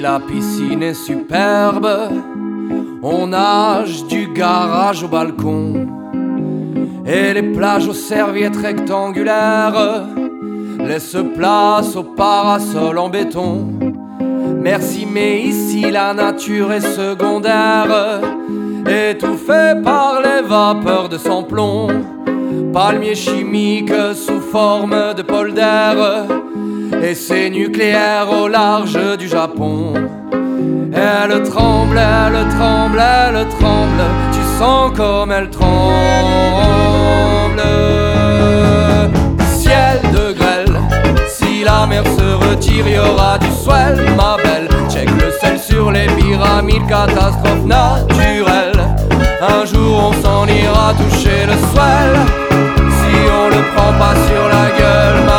la piscine est superbe, on nage du garage au balcon. Et les plages aux serviettes rectangulaires laissent place aux parasols en béton. Merci, mais ici la nature est secondaire, étouffée par les vapeurs de sans-plomb. Palmiers chimiques sous forme de polder, essai nucléaire au large du Japon. Elle tremble, elle tremble, elle tremble, tu sens comme elle tremble. Ciel de grêle, si la mer se retire, y aura du swell, ma belle. Check le sel sur les pyramides, catastrophe naturelle. Un jour on s'en ira toucher le swell, si on le prend pas sur la gueule, ma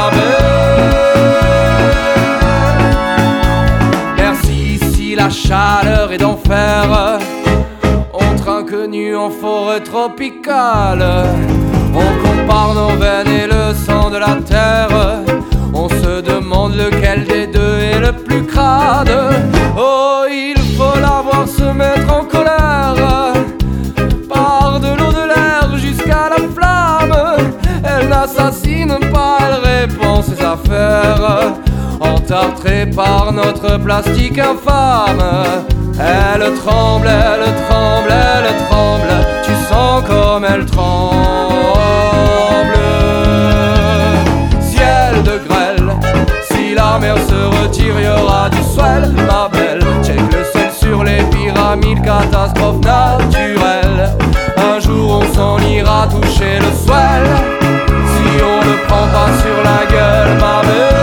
belle. Merci si la chaleur est d'enfer, on trinque nu en forêt tropicale. On compare nos veines et le sang de la terre, on se demande lequel des deux est le plus crade. Oh, il faut la voir se mettre en colère, par de l'eau, de l'air jusqu'à la flamme. Elle n'assassine pas, elle répand ses affaires, entartrée par notre plastique infâme. Elle tremble, elle tremble, elle tremble, tu sens comme elle tremble. Ciel de grêle, si la mer se retire, y aura du swell, ma belle. Check le sel sur les pyramides, catastrophe naturelle. Un jour on s'en ira toucher le swell, si on ne prend pas sur la gueule, ma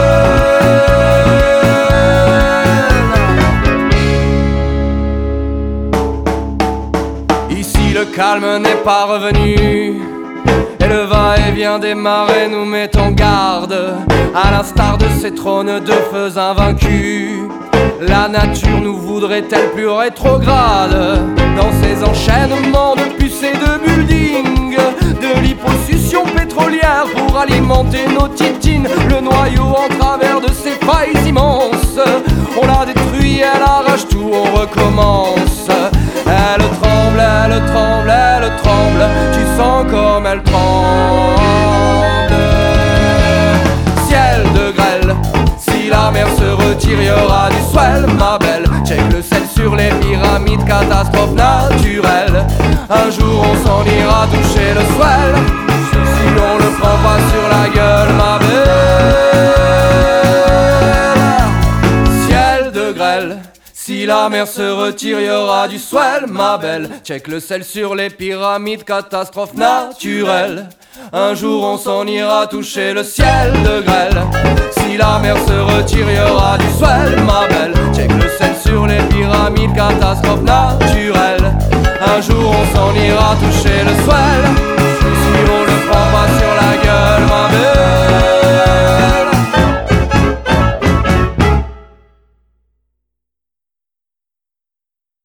belle. Ici le calme n'est pas revenu, et le va-et-vient des marées nous met en garde. À l'instar de ces trônes de feux invaincus, la nature nous voudrait-elle plus rétrograde? Dans ces enchaînements de puces et de buildings, de liposuction pétrolière pour alimenter nos titines, le noyau en travers de ces failles immenses. On la détruit, elle arrache tout, on recommence. Elle tremble, elle tremble, elle tremble, tu sens comme elle tremble. Ciel de grêle, si la mer se retire, y aura du swell, ma belle. Check le sel sur les pyramides, catastrophe naturelle. Un jour on s'en ira toucher le swell, si l'on le prend pas sur la gueule, ma belle. Ciel de grêle, si la mer se retire, y aura du swell, ma belle. Check le sel sur les pyramides, catastrophe naturelle. Un jour on s'en ira toucher le ciel de grêle, si la mer se retire, y aura du swell, ma belle. Check le sel sur les pyramides, catastrophe naturelle. Un jour on s'en ira toucher le swell,